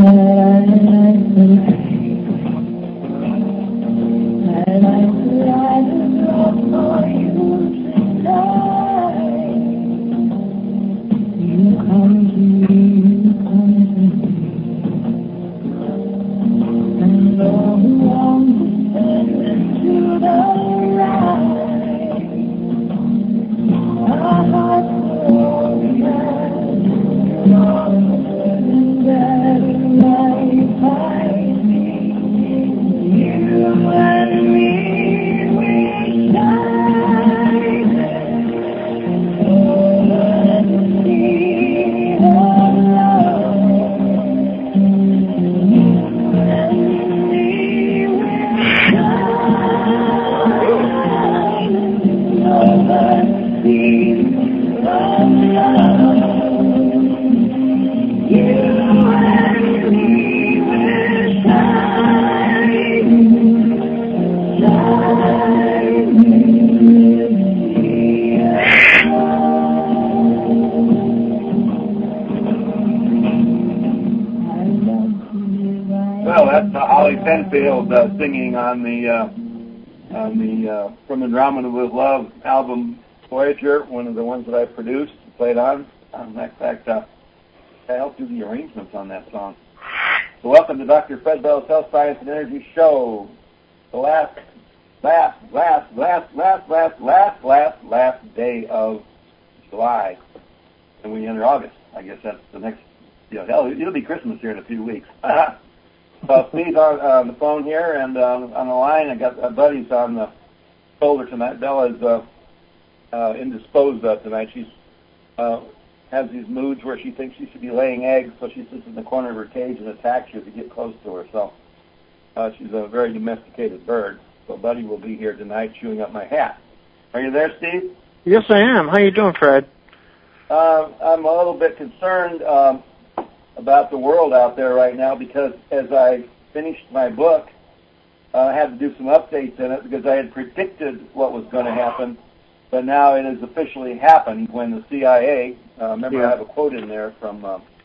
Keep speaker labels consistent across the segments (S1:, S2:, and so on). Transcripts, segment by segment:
S1: Singing on the From Andromeda with Love album, Voyager, one of the ones that I produced, played on. In fact, I helped do the arrangements on that song. So welcome to Dr. Fred Bell's Health, Science, and Energy Show. The last day of July, and we enter August. I guess that's the next. It'll be Christmas here in a few weeks. So Steve's on the phone here, and on the line, I got my buddies on the shoulder tonight. Bella's indisposed of tonight. She's has these moods where she thinks she should be laying eggs, so she sits in the corner of her cage and attacks you if you get close to her. So she's a very domesticated bird. So Buddy will be here tonight chewing up my hat. Are you there, Steve?
S2: Yes, I am. How you doing, Fred?
S1: I'm a little bit concerned about the world out there right now, because as I finished my book, I had to do some updates in it because I had predicted what was going to happen, but now it has officially happened when the CIA, remember I have a quote in there from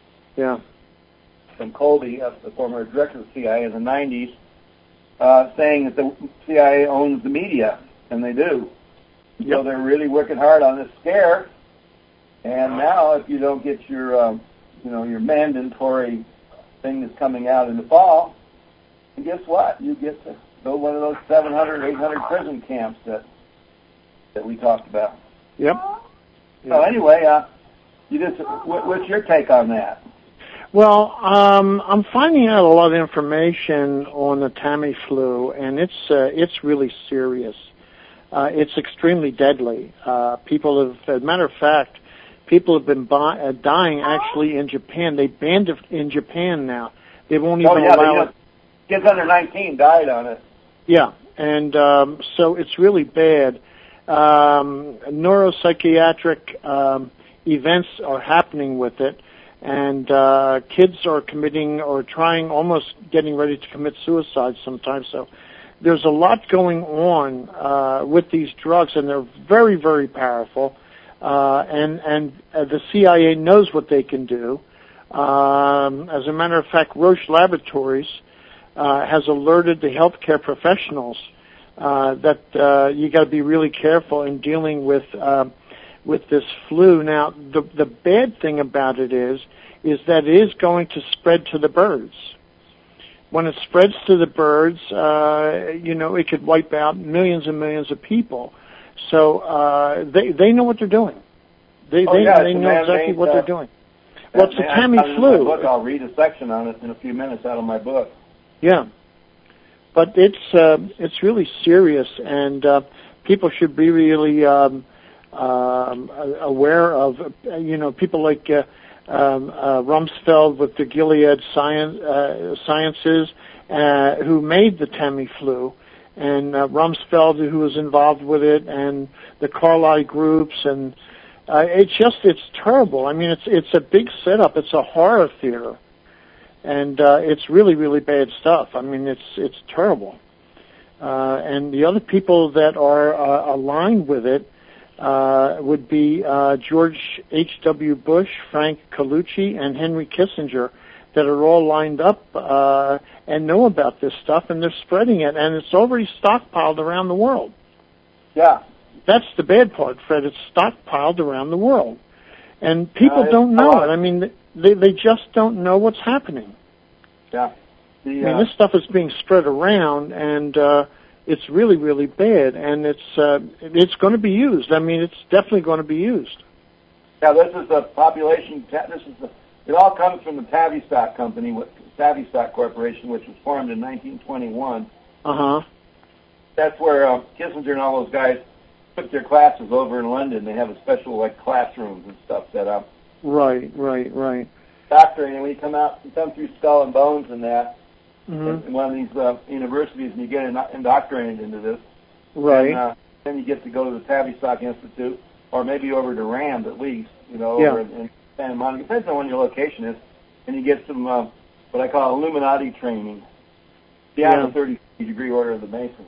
S1: Colby, the former director of the CIA in the 90s, saying that the CIA owns the media, and they do. Yep. So they're really working hard on this scare, and now if you don't get your your mandatory thing that's coming out in the fall, and guess what? You get to go to one of those 700, 800 prison camps that we talked about.
S2: Yep.
S1: So anyway, what's your take on that?
S2: Well, I'm finding out a lot of information on the Tamiflu, and it's really serious. It's extremely deadly. People have, as a matter of fact, people have been dying actually in Japan. They banned it in Japan now. They won't even allow it.
S1: Kids under 19 died on it.
S2: Yeah, and so it's really bad. Neuropsychiatric events are happening with it, and kids are committing or trying, almost getting ready to commit suicide sometimes. So there's a lot going on with these drugs, and they're very, very powerful. And the CIA knows what they can do. As a matter of fact, Roche Laboratories has alerted the healthcare professionals that you got to be really careful in dealing with this flu. Now, the bad thing about it is that it is going to spread to the birds. When it spreads to the birds, it could wipe out millions and millions of people. So they know what they're doing. They know exactly what they're doing. Well, it's the Tamiflu.
S1: I'll read a section on it in a few minutes out of my book.
S2: Yeah, but it's really serious, and people should be really aware of people like Rumsfeld with the Gilead Sciences, who made the Tamiflu. And Rumsfeld, who was involved with it, and the Carlyle groups, and it's terrible. I mean, it's a big setup. It's a horror theater, and it's really, really bad stuff. I mean, it's terrible. And the other people that are aligned with it would be George H.W. Bush, Frank Colucci, and Henry Kissinger. that are all lined up and know about this stuff, and they're spreading it, and it's already stockpiled around the world.
S1: Yeah.
S2: That's the bad part, Fred. It's stockpiled around the world. And people don't know it. I mean, they just don't know what's happening.
S1: Yeah.
S2: I mean, this stuff is being spread around, and it's really, really bad, and it's going to be used. I mean, it's definitely going to be used.
S1: Yeah, this is the population. It all comes from the Tavistock Company, Tavistock Corporation, which was formed in 1921. That's where Kissinger and all those guys took their classes over in London. They have a special classrooms and stuff set up.
S2: Right.
S1: Doctoring, and when you come through Skull and Bones and that, in one of these universities, and you get indoctrinated into this.
S2: Right.
S1: And, then you get to go to the Tavistock Institute, or maybe over to RAND at least, over in Santa Monica. Depends on when your location is, and you get some what I call Illuminati training. The 30-degree order of the Masons.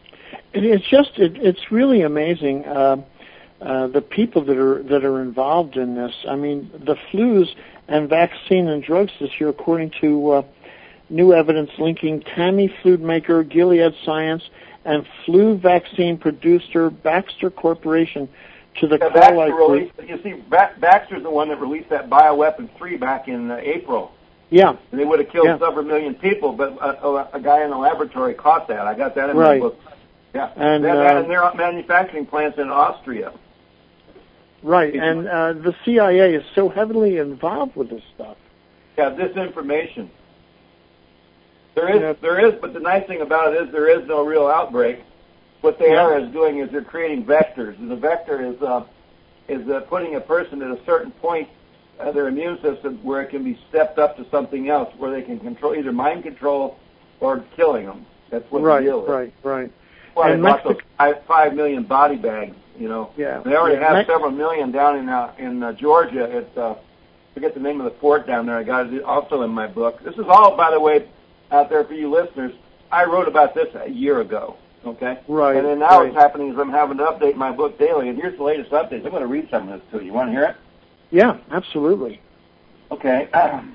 S2: It's really amazing the people that are involved in this. I mean, the flus and vaccine and drugs this year, according to new evidence linking Tamiflu maker Gilead Science and flu vaccine producer Baxter Corporation to the Carlyle Group.
S1: You see, Baxter's the one that released that bioweapon 3 back in April.
S2: Yeah.
S1: And they would have killed several million people, but a guy in the laboratory caught that. I got that in my book. Yeah, and they're manufacturing plants in Austria.
S2: Right, and the CIA is so heavily involved with this stuff.
S1: Yeah, disinformation. There is, but the nice thing about it is there is no real outbreak. What they are doing is they're creating vectors, and the vector is putting a person at a certain point of their immune system where it can be stepped up to something else, where they can control either mind control or killing them. That's what the deal is. Right. Well, they bought those 5 million body bags,
S2: Yeah.
S1: They already have several million down in Georgia at, I forget the name of the fort down there. I got it also in my book. This is all, by the way, out there for you listeners. I wrote about this a year ago, okay?
S2: Right.
S1: And then now what's happening is I'm having to update my book daily, and here's the latest updates. I'm going to read some of this to you. You want to hear it?
S2: Yeah, absolutely.
S1: Okay.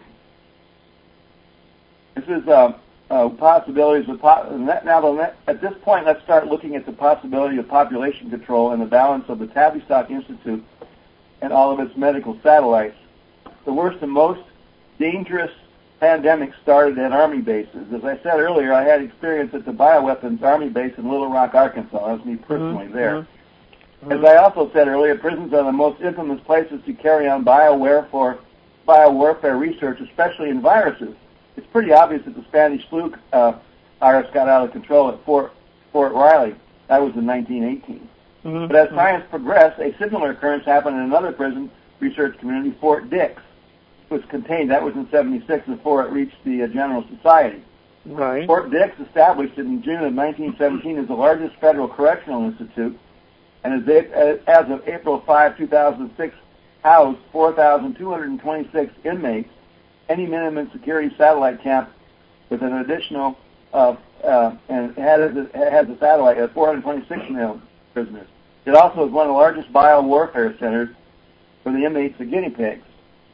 S1: This is possibilities of at this point, let's start looking at the possibility of population control and the balance of the Tavistock Institute and all of its medical satellites. The worst and most dangerous pandemic started at Army bases. As I said earlier, I had experience at the Bioweapons Army base in Little Rock, Arkansas. That was me personally there. As I also said earlier, prisons are the most infamous places to carry on biowarfare research, especially in viruses. It's pretty obvious that the Spanish flu virus got out of control at Fort Riley. That was in 1918. But as science progressed, a similar occurrence happened in another prison research community, Fort Dix. It was contained. That was in 1976 before it reached the General Society.
S2: Right.
S1: Fort Dix, established in June of 1917, is the largest federal correctional institute, and as of April 5, 2006, housed 4,226 inmates. Any minimum security satellite camp with an additional and has a satellite at 426 prisoners. It also is one of the largest biowarfare centers for the inmates of guinea pigs.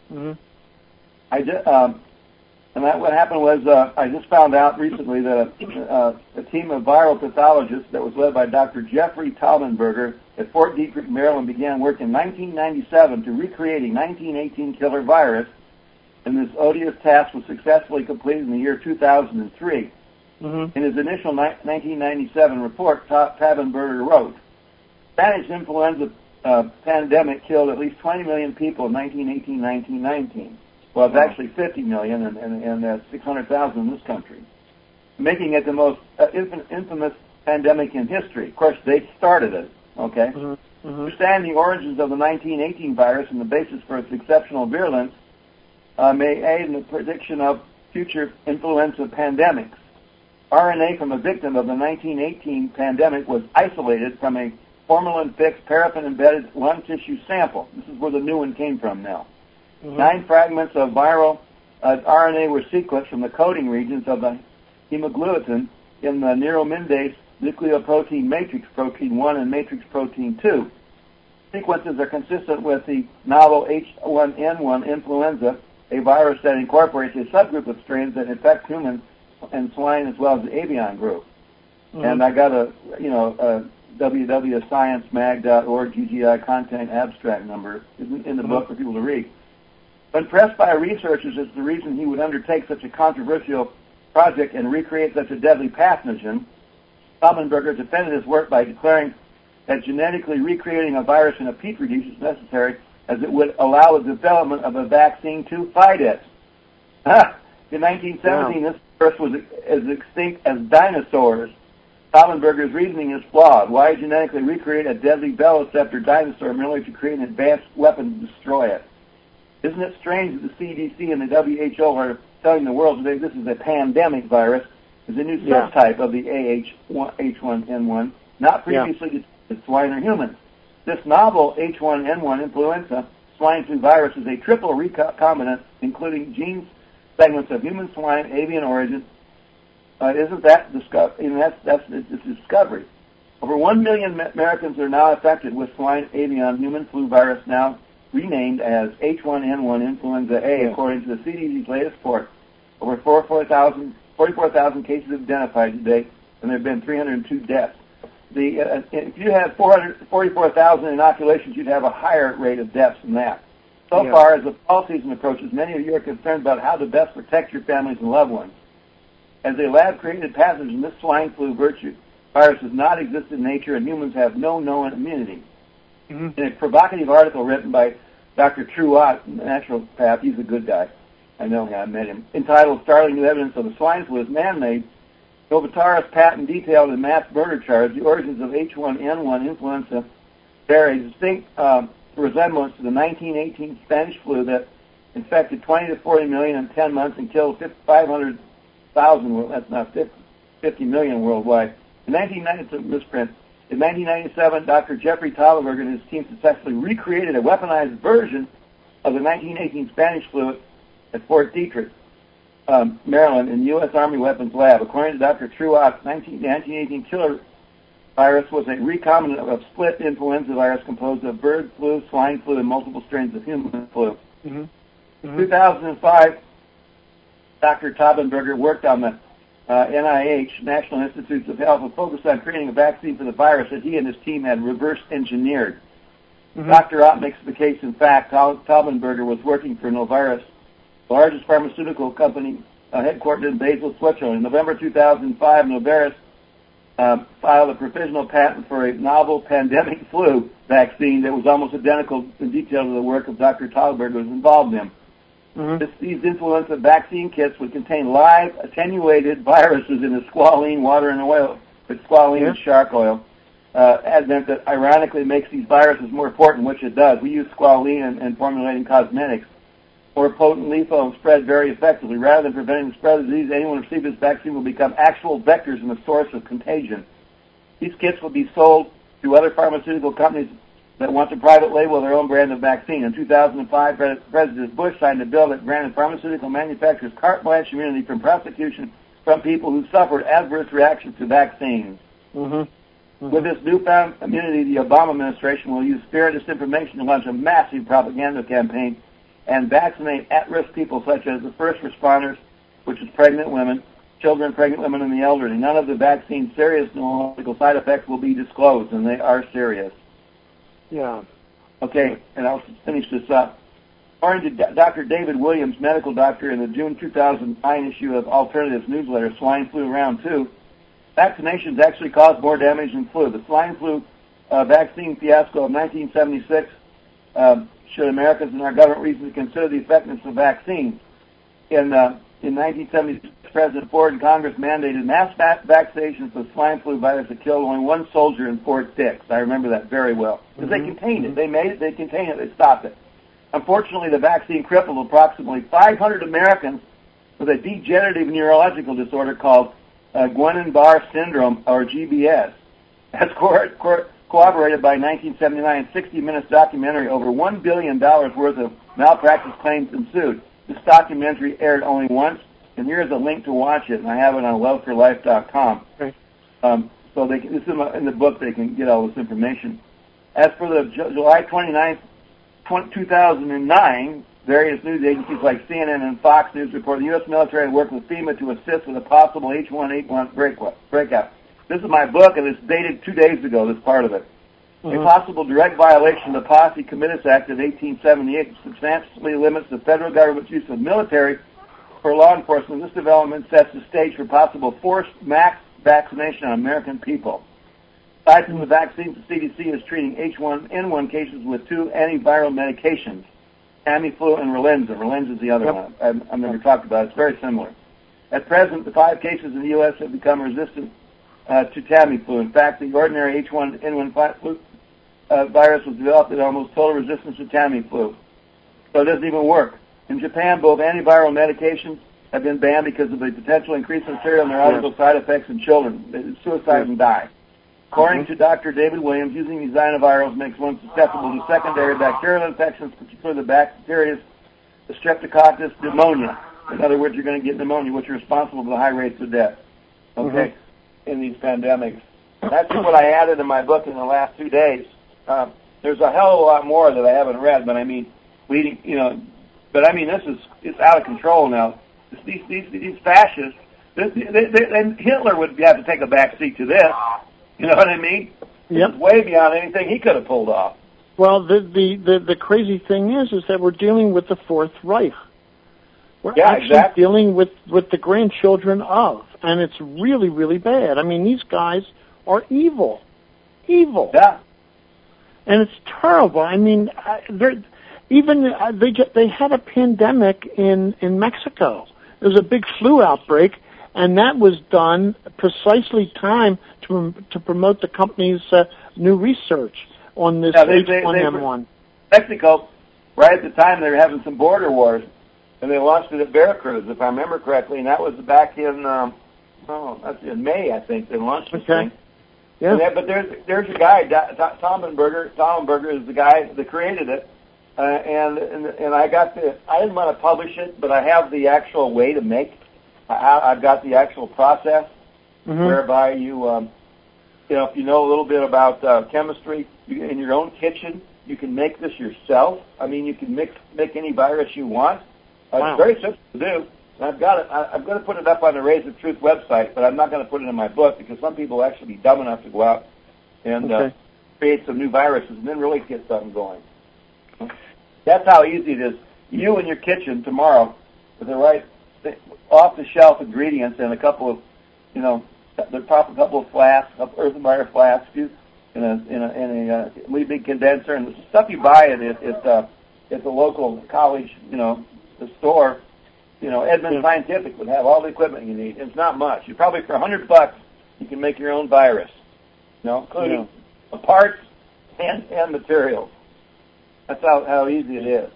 S1: What happened was I just found out recently that a team of viral pathologists that was led by Dr. Jeffrey Taubenberger at Fort Detrick, Maryland, began work in 1997 to recreate a 1918 killer virus, and this odious task was successfully completed in the year 2003. In his initial 1997 report, Taubenberger wrote, Spanish influenza pandemic killed at least 20 million people in 1918-1919. Well, it's actually 50 million and 600,000 in this country, making it the most infamous pandemic in history. Of course, they started it, okay? Understanding the origins of the 1918 virus and the basis for its exceptional virulence may aid in the prediction of future influenza pandemics. RNA from a victim of the 1918 pandemic was isolated from a formalin-fixed, paraffin-embedded lung tissue sample. This is where the new one came from now. 9 fragments of viral RNA were sequenced from the coding regions of the hemagglutinin in the neuraminidase nucleoprotein matrix protein 1 and matrix protein 2. Sequences are consistent with the novel H1N1 influenza a virus that incorporates a subgroup of strains that infect humans and swine as well as the avian group. Mm-hmm. And I got a www.sciencemag.org GGI content abstract number in the book for people to read. When pressed by researchers as to the reason he would undertake such a controversial project and recreate such a deadly pathogen, Taubenberger defended his work by declaring that genetically recreating a virus in a petri dish is necessary, as it would allow the development of a vaccine to fight it. In 1917, This virus was as extinct as dinosaurs. Taubenberger's reasoning is flawed. Why genetically recreate a deadly velociraptor dinosaur merely to create an advanced weapon to destroy it? Isn't it strange that the CDC and the WHO are telling the world today this is a pandemic virus, is a new subtype of the H1N1, not previously detected swine or humans. This novel H1N1 influenza swine flu virus is a triple recombinant, including gene segments of human, swine, avian origin. Isn't that that's discovery? Over 1 million Americans are now affected with swine, avian, human flu virus, now renamed as H1N1 influenza A, according to the CDC's latest report. Over 44,000 cases identified today, and there have been 302 deaths. If you had 44,000 inoculations, you'd have a higher rate of deaths than that. So far, as the fall season approaches, many of you are concerned about how to best protect your families and loved ones. As a lab-created pathogen, this swine flu virus does not exist in nature, and humans have no known immunity. Mm-hmm. In a provocative article written by Dr. Truott, naturopath, he's a good guy, I know him, I met him, entitled Startling New Evidence of the Swine Flu is Man-Made, Novotara's patent detailed in mass murder charge the origins of H1N1 influenza bear a distinct resemblance to the 1918 Spanish flu that infected 20 to 40 million in 10 months and killed 500,000, that's not 50 million worldwide. In 1997, Dr. Jeffrey Taubenberger and his team successfully recreated a weaponized version of the 1918 Spanish flu at Fort Detrick, Maryland, in the U.S. Army Weapons Lab. According to Dr. Truott, the 1918 killer virus was a recombinant of split influenza virus composed of bird flu, swine flu, and multiple strains of human flu. Mm-hmm. In 2005, Dr. Taubenberger worked on the NIH, National Institutes of Health, and focused on creating a vaccine for the virus that he and his team had reverse engineered. Mm-hmm. Dr. Ott makes the case, in fact, Taubenberger was working for Novartis, the largest pharmaceutical company headquartered in Basel, Switzerland. In November 2005, Novartis filed a provisional patent for a novel pandemic flu vaccine that was almost identical in detail to the work of Dr. Taubenberger was involved in. Mm-hmm. These influenza vaccine kits would contain live, attenuated viruses in the squalene, water, and oil, but squalene and shark oil. Advent that ironically makes these viruses more potent, which it does. We use squalene in formulating cosmetics. More potent, lethal, and spread very effectively. Rather than preventing the spread of the disease, anyone who receives this vaccine will become actual vectors and a source of contagion. These kits will be sold to other pharmaceutical companies that want to private label their own brand of vaccine. In 2005, President Bush signed a bill that granted pharmaceutical manufacturers carte blanche immunity from prosecution from people who suffered adverse reactions to vaccines. Mm-hmm. Mm-hmm. With this newfound immunity, the Obama administration will use fear and disinformation to launch a massive propaganda campaign and vaccinate at-risk people such as the first responders, which is pregnant women, children, pregnant women, and the elderly. None of the vaccine's serious neurological side effects will be disclosed, and they are serious.
S2: Yeah.
S1: Okay, and I'll finish this up. According to Dr. David Williams, medical doctor, in the June 2009 issue of Alternatives newsletter, Swine Flu Round 2, vaccinations actually cause more damage than flu. The swine flu vaccine fiasco of 1976 showed Americans and our government reason to consider the effectiveness of vaccines. In 1976, President Ford and Congress mandated mass vaccinations for the swine flu virus that killed only one soldier in Fort Dix. I remember that very well. Because they contained it. They made it, they contained it, they stopped it. Unfortunately, the vaccine crippled approximately 500 Americans with a degenerative neurological disorder called Guillain-Barré syndrome, or GBS. As corroborated by 1979 60 Minutes documentary, over $1 billion worth of malpractice claims ensued. This documentary aired only once, and here's a link to watch it, and I have it on wealthforlife.com. Okay. So this is in the book, they can get all this information. As for the July 29th, 2009 various news agencies like CNN and Fox News report the U.S. military had worked with FEMA to assist with a possible H1N1 breakout. This is my book, and it's dated 2 days ago, this part of it. A possible direct violation of the Posse Comitatus Act of 1878 substantially limits the federal government's use of military for law enforcement. This development sets the stage for possible forced mass vaccination on American people. Aside from the vaccines, the CDC is treating H1N1 cases with 2 antiviral medications, Tamiflu and Relenza. Relenza is the other one I've never talked about. It's very similar. At present, the 5 cases in the U.S. have become resistant to Tamiflu. In fact, the ordinary H1N1 virus was developed at almost total resistance to Tamiflu. So it doesn't even work. In Japan, both antiviral medications have been banned because of the potential increase in serial neurological side effects in children, suicide and die. According to Dr. David Williams, using these antivirals makes one susceptible to secondary bacterial infections, particularly the bacteria, the Streptococcus pneumonia. In other words, you're going to get pneumonia, which are responsible for the high rates of death. Okay, in these pandemics. That's what I added in my book in the last 2 days. There's a hell of a lot more that I haven't read, but I mean, it's out of control now. These fascists, and Hitler would have to take a back seat to this. You know what I mean?
S2: Yep.
S1: It's way beyond anything he could have pulled off.
S2: Well, the crazy thing is that we're dealing with the Fourth Reich. We're actually dealing with the grandchildren of, and it's really, really bad. I mean, these guys are evil.
S1: Yeah.
S2: And it's terrible. I mean, they had a pandemic in Mexico. There was a big flu outbreak, and that was done precisely timed to promote the company's new research on this H1N1.
S1: Mexico, right at the time, they were having some border wars, and they launched it at Veracruz, if I remember correctly, and that was back in that's in May, I think. They launched this thing.
S2: Yeah.
S1: But there's a guy, Taubenberger. Taubenberger is the guy that created it, and I didn't want to publish it, but I have the actual way to make. I've got the actual process whereby if you know a little bit about chemistry, in your own kitchen, you can make this yourself. I mean, you can make any virus you want.
S2: Wow.
S1: It's very simple to do. And I've got it. I'm going to put it up on the Raise the Truth website, but I'm not going to put it in my book because some people will actually be dumb enough to go out and create some new viruses and then really get something going. That's how easy it is. You in your kitchen tomorrow with the right off-the-shelf ingredients and a couple of, the proper couple of flasks, earthenware flasks, in a really big condenser, and the stuff you buy at the local college, the store. Edmund Scientific would have all the equipment you need. It's not much. You probably for $100 you can make your own virus, including parts and materials. That's how easy it is.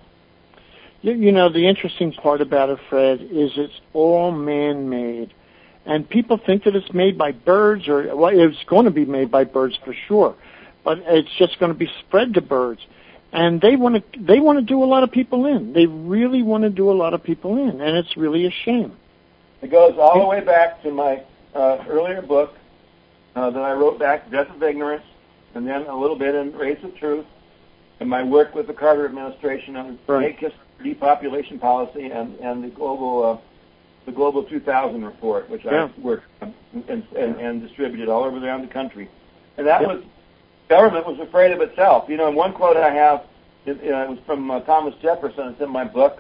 S2: The interesting part about it, Fred, is it's all man-made. And people think that it's made by birds, it's going to be made by birds for sure, but it's just going to be spread to birds. And they want to do a lot of people in. They really want to do a lot of people in, and it's really a shame.
S1: It goes all the way back to my earlier book that I wrote back, Death of Ignorance, and then a little bit in Race of Truth, and my work with the Carter administration on depopulation policy and the Global 2000 report, which I worked on and distributed all over around the country. And that was, government was afraid of itself. In one quote I have, it was from Thomas Jefferson. It's in my book.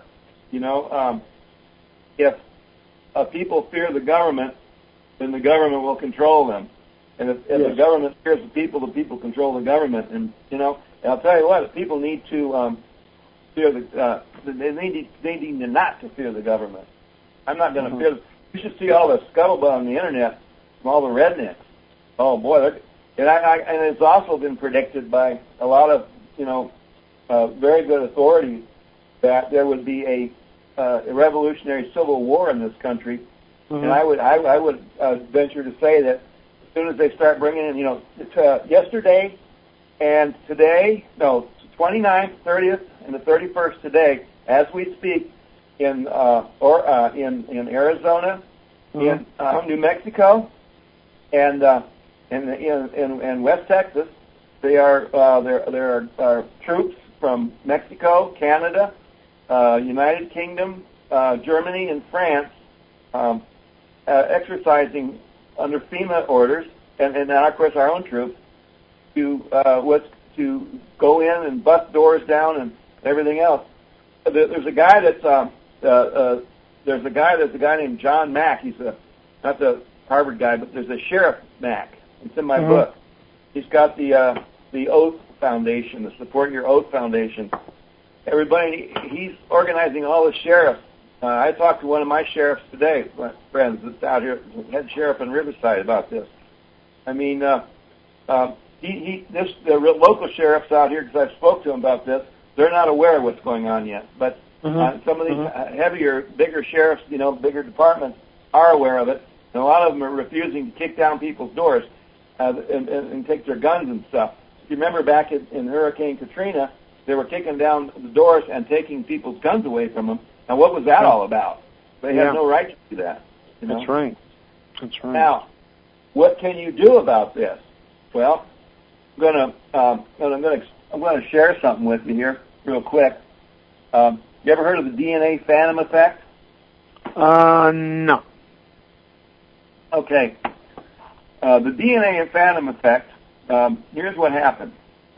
S1: If people fear the government, then the government will control them. And if the government fears the people control the government. And I'll tell you what, people need to fear they need to not to fear the government. I'm not going to fear. You should see all the scuttlebutt on the internet from all the rednecks. Oh boy, and it's also been predicted by a lot of very good authorities that there would be a revolutionary civil war in this country, and I would venture to say that as soon as they start bringing in, yesterday and today, 29th, 30th, and the 31st today, as we speak, in Arizona, in New Mexico, and in West Texas, there are troops from Mexico, Canada, United Kingdom, Germany, and France exercising under FEMA orders, and of course our own troops, to go in and bust doors down and everything else. There's a guy named John Mack. He's not the Harvard guy, but there's a Sheriff Mack. It's in my book. He's got the Oath Foundation, the Support Your Oath Foundation. Everybody, he's organizing all the sheriffs. I talked to one of my sheriffs today, my friends that's out here, head sheriff in Riverside, about this. I mean, the local sheriffs out here, because I spoke to them about this, they're not aware of what's going on yet. But some of these heavier, bigger sheriffs, bigger departments are aware of it, and a lot of them are refusing to kick down people's doors and take their guns and stuff. If you remember back in Hurricane Katrina, they were kicking down the doors and taking people's guns away from them. And what was that all about? They had no right to do that.
S2: That's right. That's right.
S1: Now, what can you do about this? Well, I'm going to share something with you here real quick. You ever heard of the DNA phantom effect?
S2: No.
S1: Okay. The DNA phantom effect. Here's what happened.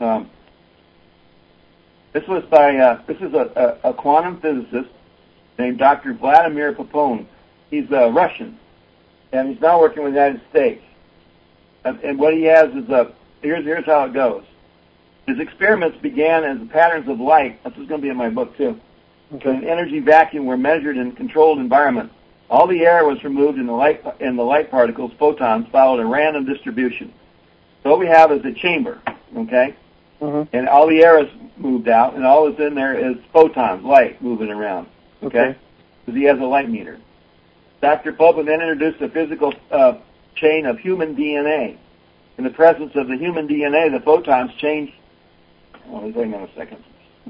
S1: This is a quantum physicist named Dr. Vladimir Popov. He's Russian, and he's now working with the United States. And what he has is here's how it goes. His experiments began as patterns of light. This is going to be in my book too. Okay. An energy vacuum were measured in a controlled environment. All the air was removed, and the light particles, photons, followed a random distribution. So what we have is a chamber, okay? And all the air is moved out, and all that's in there is photons, light, moving around, okay? Because he has a light meter. Dr. Popov then introduced a physical chain of human DNA. In the presence of the human DNA, the photons change. Oh, hang on a second.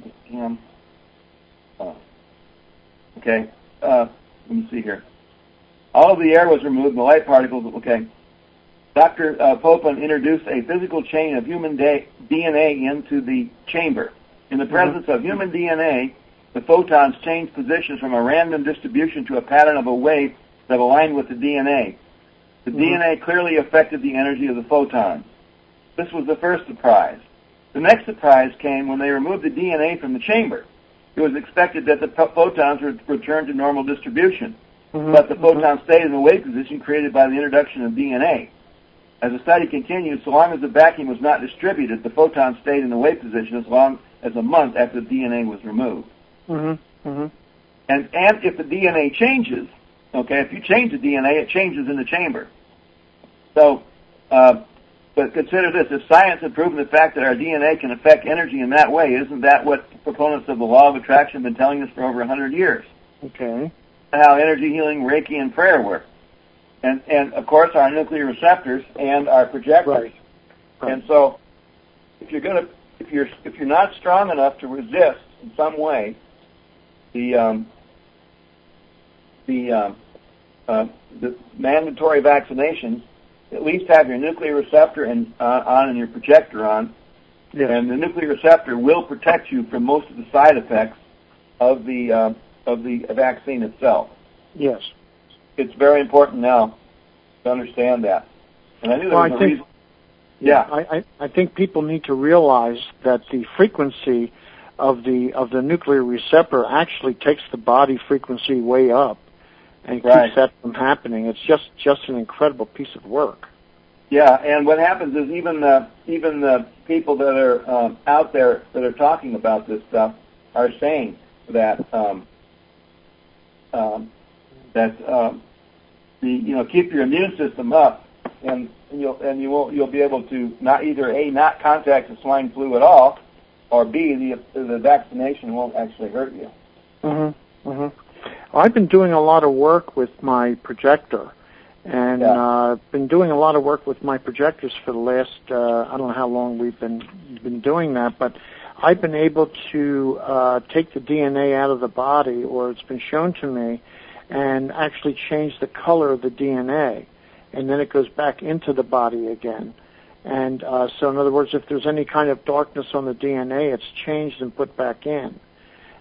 S1: Okay. Let me see here. All of the air was removed, and the light particles. Okay. Dr. Popov introduced a physical chain of human DNA into the chamber. In the presence of human DNA, the photons changed positions from a random distribution to a pattern of a wave that aligned with the DNA. The DNA clearly affected the energy of the photons. This was the first surprise. The next surprise came when they removed the DNA from the chamber. It was expected that the photons would return to normal distribution, but the photons stayed in the wave position created by the introduction of DNA. As the study continued, so long as the vacuum was not distributed, the photons stayed in the wave position as long as a month after the DNA was removed. And if the DNA changes, okay, if you change the DNA, it changes in the chamber. So, but consider this: if science had proven the fact that our DNA can affect energy in that way, isn't that what proponents of the law of attraction have been telling us for over 100 years? Okay. How energy healing, Reiki, and prayer work. And of course our nuclear receptors and our projectors. Right. And so if you're not strong enough to resist in some way the mandatory vaccinations, at least have your nuclear receptor on and your projector on. Yes. And the nuclear receptor will protect you from most of the side effects of the vaccine itself. Yes. It's very important now to understand that. And I knew there was a reason. Yeah.
S2: I think people need to realize that the frequency of the nuclear receptor actually takes the body frequency way up and keeps that from happening. It's just an incredible piece of work.
S1: Yeah, and what happens is even the people that are out there that are talking about this stuff are saying that keep your immune system up, and you'll be able to not contract the swine flu at all, or B, the vaccination won't actually hurt you.
S2: I've been doing a lot of work with my projector, and been doing a lot of work with my projectors for the last I don't know how long we've been doing that, but I've been able to take the DNA out of the body, or it's been shown to me, and actually change the color of the DNA, and then it goes back into the body again. And so in other words, if there's any kind of darkness on the DNA, it's changed and put back in.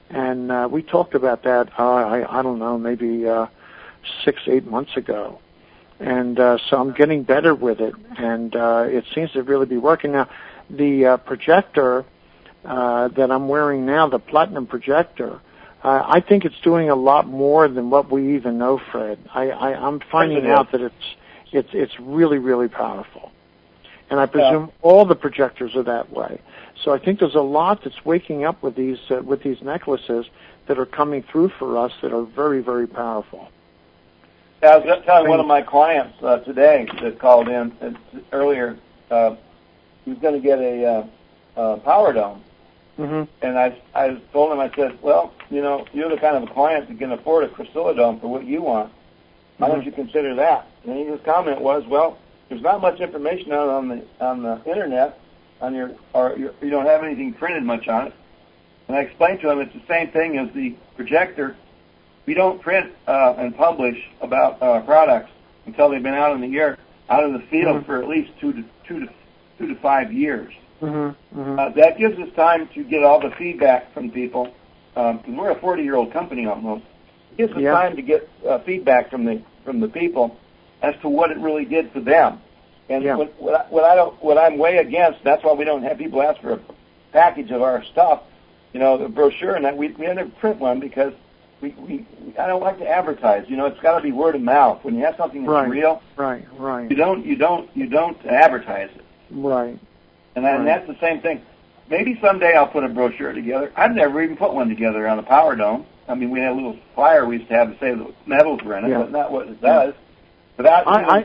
S2: And we talked about that, I don't know, maybe 6-8 months ago. And so I'm getting better with it, and it seems to really be working. Now, the projector that I'm wearing now, the Platinum projector, I think it's doing a lot more than what we even know, Fred. I'm finding out that it's really, really powerful. And I presume all the projectors are that way. So I think there's a lot that's waking up with these necklaces that are coming through for us that are very, very powerful.
S1: Yeah, I was just telling one of my clients today that called in earlier. He was going to get a Power Dome.
S2: Mm-hmm.
S1: And I told him, I said, well, you know, you're the kind of a client that can afford a Chrysilla for what you want. Why don't you consider that? And his comment was, well, there's not much information out on the internet, you don't have anything printed much on it. And I explained to him it's the same thing as the projector. We don't print and publish about our products until they've been out in the air, out in the field for at least 2 to 5 years.
S2: Mm-hmm. Mm-hmm.
S1: That gives us time to get all the feedback from people. Because we're a 40-year-old company almost. It gives us time to get feedback from the people as to what it really did for them. And what I'm way against, that's why we don't have people ask for a package of our stuff, you know, the brochure, and that we never print one because I don't like to advertise. You know, it's got to be word of mouth. When you have something that's real,
S2: right,
S1: you don't advertise it.
S2: Right.
S1: And that's the same thing. Maybe someday I'll put a brochure together. I've never even put one together on a Power Dome. I mean, we had a little flyer we used to have to say the metals were in it, but not what it does. Without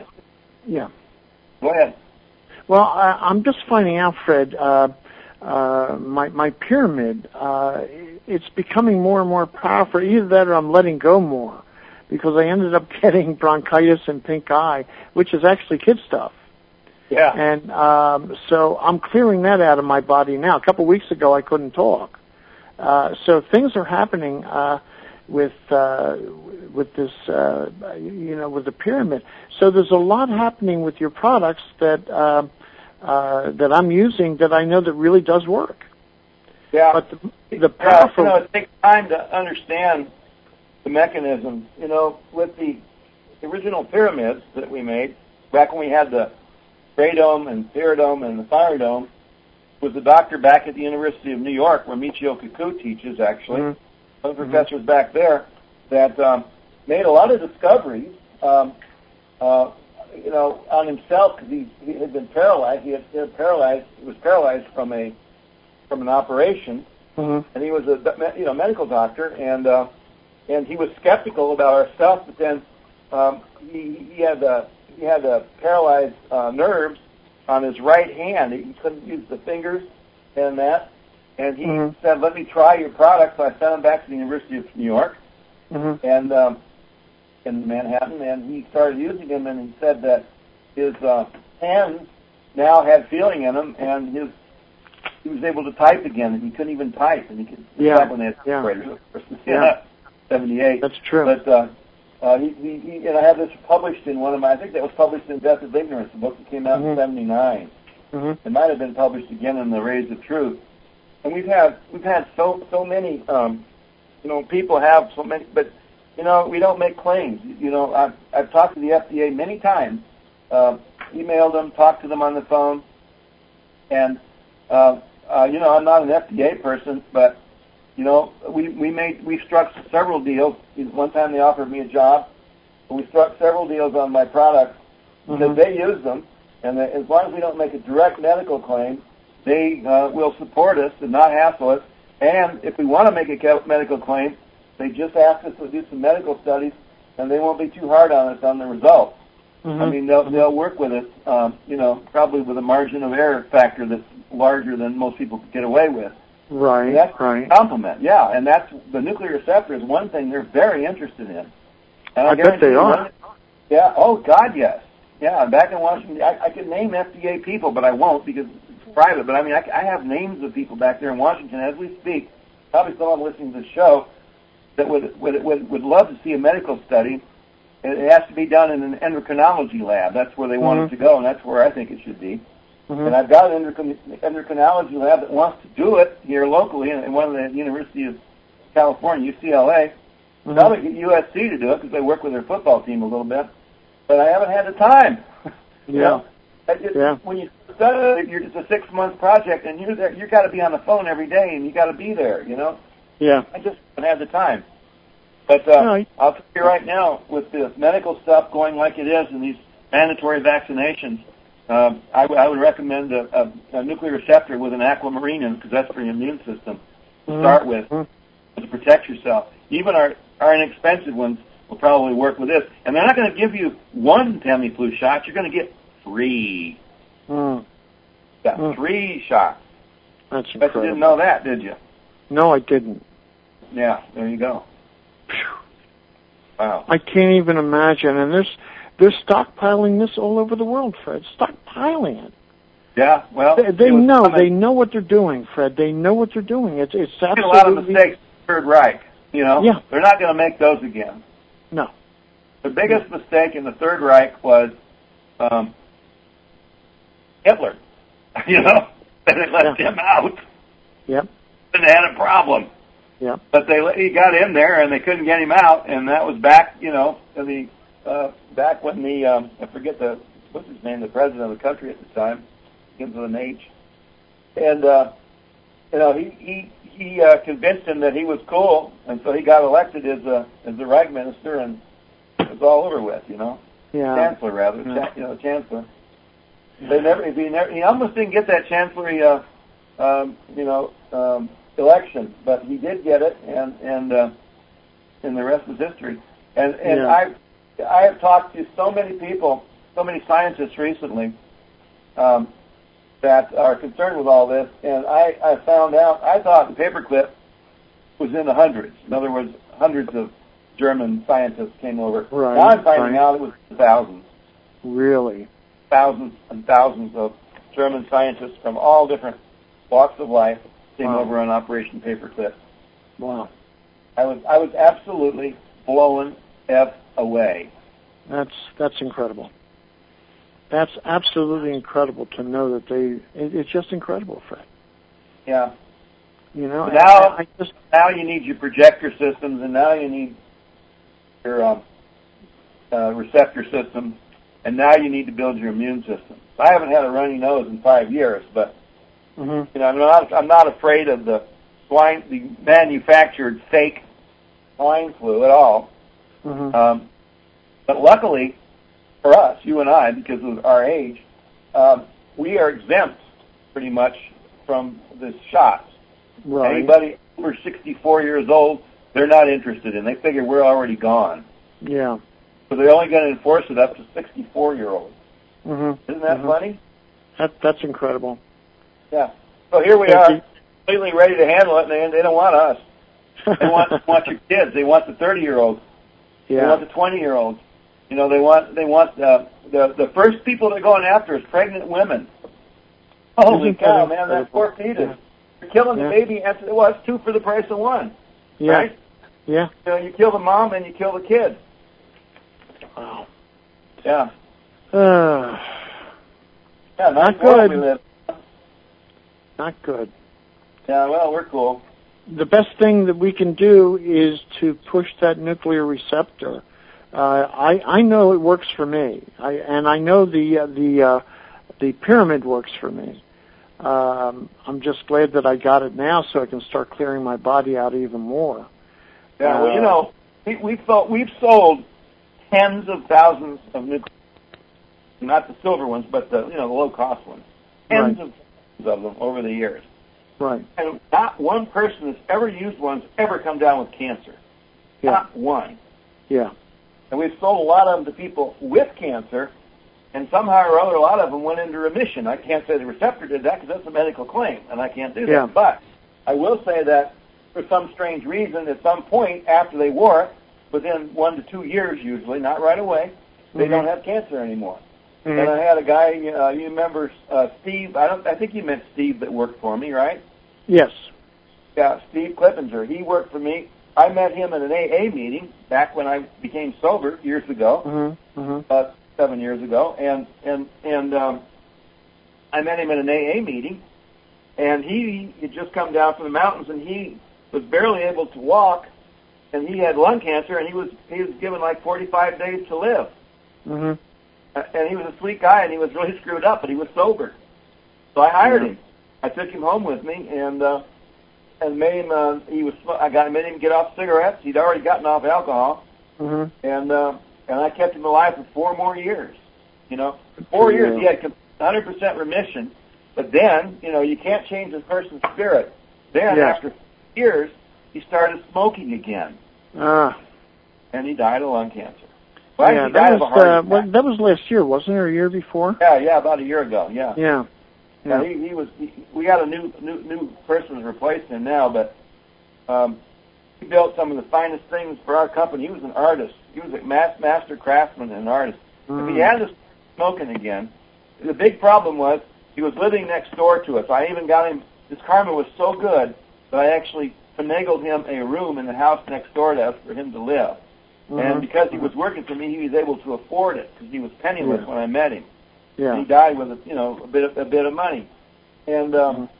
S1: Go ahead.
S2: Well, I'm just finding out, Fred, my pyramid, it's becoming more and more powerful. Either that or I'm letting go more because I ended up getting bronchitis and pink eye, which is actually kid stuff.
S1: Yeah.
S2: And so I'm clearing that out of my body now. A couple of weeks ago, I couldn't talk. So things are happening with this, with the pyramid. So there's a lot happening with your products that I'm using that I know that really does work.
S1: Yeah.
S2: But the powerful...
S1: it takes time to understand the mechanisms. You know, with the original pyramids that we made, back when we had the Gray Dome and Pyridome and the Fire Dome, was a doctor back at the University of New York, where Michio Kaku teaches, actually. One of the professors back there that made a lot of discoveries, on himself because he had been paralyzed. He was paralyzed from an operation, and he was a medical doctor, and he was skeptical about our stuff. But then he had paralyzed nerves on his right hand. He couldn't use the fingers and that. And he said, let me try your product. So I sent him back to the University of New York and in Manhattan, and he started using them, and he said that his hands now had feeling in them, and he was able to type again, and he couldn't even type, and he could type when they had typewriters. 78.
S2: That's true.
S1: But he and I had this published in one of my, I think that was published in Death of Ignorance, the book that came out in 79. It might have been published again in The Rays of Truth. And we've had so many, people have so many, but, we don't make claims. I've talked to the FDA many times, emailed them, talked to them on the phone, and, I'm not an FDA person, but, we struck several deals. One time they offered me a job, and we struck several deals on my products because they use them, and as long as we don't make a direct medical claim, they will support us and not hassle us. And if we want to make a medical claim, they just ask us to do some medical studies, and they won't be too hard on us on the results. I mean, they'll work with us, probably with a margin of error factor that's larger than most people could get away with.
S2: Right,
S1: and that's a compliment, and that's the nuclear receptor is one thing they're very interested in. And
S2: I bet they are.
S1: Oh, God, yes. Yeah, back in Washington, I could name FDA people, but I won't because it's private. But, I mean, I have names of people back there in Washington as we speak, probably someone listening to the show, that would love to see a medical study. It has to be done in an endocrinology lab. That's where they want it to go, and that's where I think it should be. And I've got an endocrinology lab that wants to do it here locally in one of the University of California, UCLA.
S2: Mhm.
S1: Now they get USC to do it because they work with their football team a little bit. But I haven't had the time. You
S2: Yeah.
S1: know?
S2: Yeah.
S1: When you study, it's a 6-month project, and you're there. You got to be on the phone every day, and you got to be there. You know.
S2: Yeah.
S1: I just haven't had the time. But
S2: No.
S1: I'll tell you right now, with the medical stuff going like it is, and these mandatory vaccinations, I would recommend a nuclear receptor with an aquamarine in, because that's for your immune system to start with, to protect yourself. Even our inexpensive ones will probably work with this. And they're not going to give you one Tamiflu shot. You're going to get 3. Yeah, 3 shots.
S2: That's
S1: Bet
S2: incredible.
S1: you didn't know that, did you?
S2: No, I didn't.
S1: Yeah, there you go. Wow.
S2: I can't even imagine. And they're stockpiling this all over the world, Fred. Stockpiling it.
S1: Yeah, well,
S2: They know what they're doing, Fred. They know what they're doing. It's absolutely
S1: a lot of mistakes. Third Reich, you know,
S2: Yeah.
S1: They're not going to make those again.
S2: No.
S1: The biggest mistake in the Third Reich was Hitler. You know, they let him out.
S2: Yep.
S1: And they had a problem.
S2: Yep.
S1: But he got in there and they couldn't get him out, and that was back, you know, in the back when I forget what's his name, the president of the country at the time, begins with an H, and you know, he convinced him that he was cool, and so he got elected as the Reich minister, and it was all over with, you know.
S2: Yeah.
S1: Chancellor rather, Chancellor. He almost didn't get that chancellery, election, but he did get it, and the rest is history. And I have talked to so many people, so many scientists recently that are concerned with all this, and I found out, I thought the paperclip was in the hundreds. In other words, hundreds of German scientists came over.
S2: Right.
S1: Now I'm finding out it was thousands.
S2: Really?
S1: Thousands and thousands of German scientists from all different walks of life came over on Operation Paperclip.
S2: Wow.
S1: I was absolutely blown away.
S2: That's incredible. That's absolutely incredible to know that it's just incredible, Fred.
S1: Yeah.
S2: You know,
S1: now you need your projector systems, and now you need your receptor systems, and now you need to build your immune system. I haven't had a runny nose in 5 years, but you know, I'm not afraid of the manufactured fake swine flu at all. But luckily for us, you and I, because of our age, we are exempt pretty much from this shot.
S2: Right.
S1: Anybody over 64 years old, they're not interested in. They figure we're already gone.
S2: Yeah.
S1: So they're only going to enforce it up to 64-year-olds. Isn't that funny?
S2: That's incredible.
S1: Yeah. So here we are, completely ready to handle it, and they don't want us. They want your kids. They want the 30-year-olds.
S2: Yeah.
S1: They want the 20-year-olds. You know, they want the first people they're going after is pregnant women. Holy cow, man! That poor fetus. You're killing the baby. And it was 2 for the price of 1.
S2: Yeah.
S1: Right?
S2: Yeah.
S1: You know, you kill the mom and you kill the kid.
S2: Wow.
S1: Yeah.
S2: Yeah,
S1: not good. We live.
S2: Not good.
S1: Yeah, well, we're cool.
S2: The best thing that we can do is to push that nuclear receptor. I know it works for me, and I know the pyramid works for me. I'm just glad that I got it now, so I can start clearing my body out even more.
S1: Yeah, well, you know, we've sold tens of thousands of nuclear, not the silver ones, but the low cost ones, tens of them over the years.
S2: Right.
S1: And not one person that's ever used one's ever come down with cancer.
S2: Yeah.
S1: Not one.
S2: Yeah.
S1: And we've sold a lot of them to people with cancer, and somehow or other, a lot of them went into remission. I can't say the receptor did that because that's a medical claim, and I can't do that.
S2: Yeah.
S1: But I will say that for some strange reason, at some point after they wore it, within 1 to 2 years usually, not right away, they don't have cancer anymore. And I had a guy, you remember Steve, I think you meant Steve that worked for me, right?
S2: Yes.
S1: Yeah, Steve Clippinger. He worked for me. I met him at an AA meeting back when I became sober years ago, 7 years ago, and I met him at an AA meeting, and he had just come down from the mountains, and he was barely able to walk, and he had lung cancer, and he was given like 45 days to live.
S2: Mm-hmm.
S1: And he was a sweet guy, and he was really screwed up, but he was sober. So I hired him. I took him home with me, and made him. Made him get off cigarettes. He'd already gotten off alcohol, and I kept him alive for 4 more years. 4 years he had 100% remission. But then, you can't change a person's spirit. Then after years, he started smoking again, and he died of lung cancer. Well, he died of a heart attack.
S2: That was last year, wasn't it, or a year before?
S1: Yeah, about a year ago. Yeah.
S2: Yeah.
S1: We got a new person replaced him now, but he built some of the finest things for our company. He was an artist. He was a master craftsman and an artist. If he had to start smoking again, the big problem was he was living next door to us. I even got him. His karma was so good that I actually finagled him a room in the house next door to us for him to live. And because he was working for me, he was able to afford it because he was penniless when I met him.
S2: Yeah.
S1: He died with a bit of money, and